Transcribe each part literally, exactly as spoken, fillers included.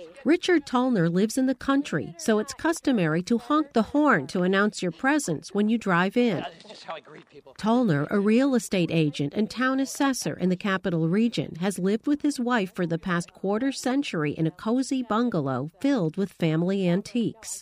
Richard Tollner lives in the country, so it's customary to honk the horn to announce your presence when you drive in. Tollner, a real estate agent and town assessor in the Capital Region, has lived with his wife for the past quarter century in a cozy bungalow filled with family antiques.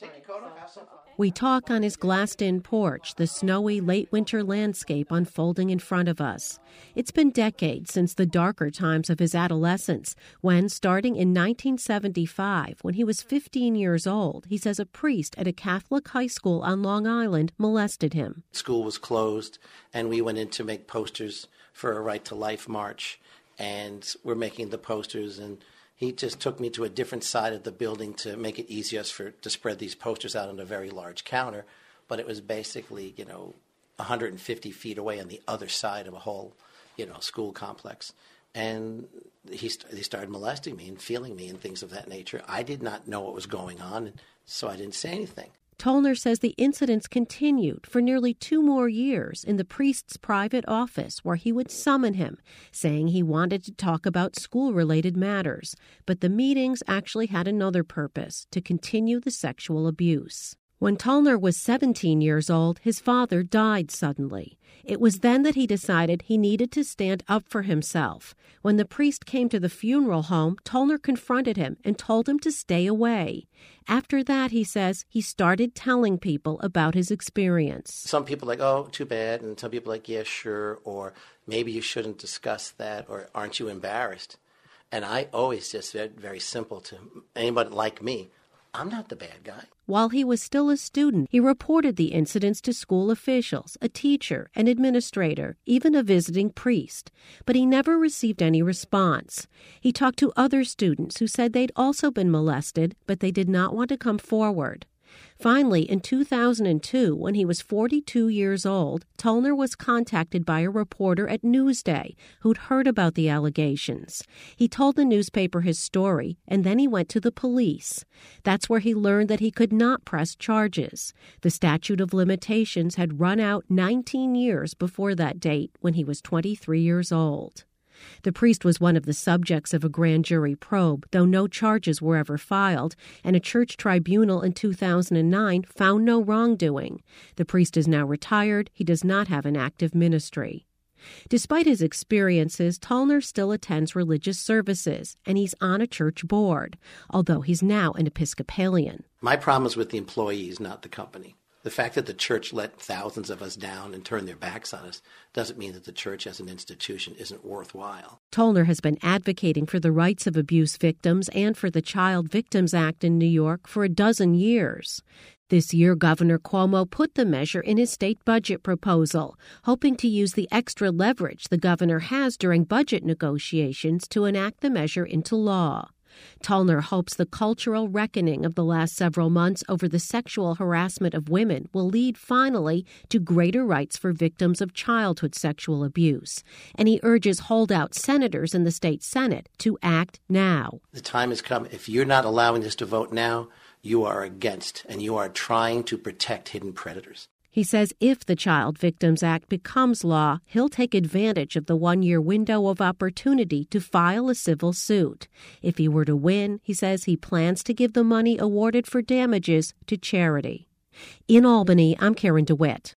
We talk on his glassed-in porch, the snowy late-winter landscape unfolding in front of us. It's been decades since the darker times of his adolescence, when, starting in nineteen seventy-five, when he was fifteen years old, he says a priest at a Catholic high school on Long Island molested him. School was closed, and we went in to make posters for a Right to Life march, and we're making the posters, and he just took me to a different side of the building to make it easier for to spread these posters out on a very large counter. But it was basically, you know, one hundred fifty feet away on the other side of a whole, you know, school complex. And he, he started molesting me and feeling me and things of that nature. I did not know what was going on, so I didn't say anything. Tollner says the incidents continued for nearly two more years in the priest's private office, where he would summon him, saying he wanted to talk about school-related matters. But the meetings actually had another purpose: to continue the sexual abuse. When Tollner was seventeen years old, his father died suddenly. It was then that he decided he needed to stand up for himself. When the priest came to the funeral home, Tollner confronted him and told him to stay away. After that, he says, he started telling people about his experience. Some people are like, oh, too bad, and some people are like, yeah, sure, or maybe you shouldn't discuss that, or aren't you embarrassed? And I always just said very simple to anybody like me, I'm not the bad guy. While he was still a student, he reported the incidents to school officials, a teacher, an administrator, even a visiting priest. But he never received any response. He talked to other students who said they'd also been molested, but they did not want to come forward. Finally, in two thousand two, when he was forty-two years old, Tollner was contacted by a reporter at Newsday who'd heard about the allegations. He told the newspaper his story, and then he went to the police. That's where he learned that he could not press charges. The statute of limitations had run out nineteen years before that date, when he was twenty-three years old. The priest was one of the subjects of a grand jury probe, though no charges were ever filed, and a church tribunal in two thousand nine found no wrongdoing. The priest is now retired. He does not have an active ministry. Despite his experiences, Tollner still attends religious services, and he's on a church board, although he's now an Episcopalian. My problem is with the employees, not the company. The fact that the church let thousands of us down and turn their backs on us doesn't mean that the church as an institution isn't worthwhile. Tollner has been advocating for the rights of abuse victims and for the Child Victims Act in New York for a dozen years. This year, Governor Cuomo put the measure in his state budget proposal, hoping to use the extra leverage the governor has during budget negotiations to enact the measure into law. Tollner hopes the cultural reckoning of the last several months over the sexual harassment of women will lead finally to greater rights for victims of childhood sexual abuse. And he urges holdout senators in the state Senate to act now. The time has come. If you're not allowing us to vote now, you are against, and you are trying to protect hidden predators. He says if the Child Victims Act becomes law, he'll take advantage of the one-year window of opportunity to file a civil suit. If he were to win, he says he plans to give the money awarded for damages to charity. In Albany, I'm Karen DeWitt.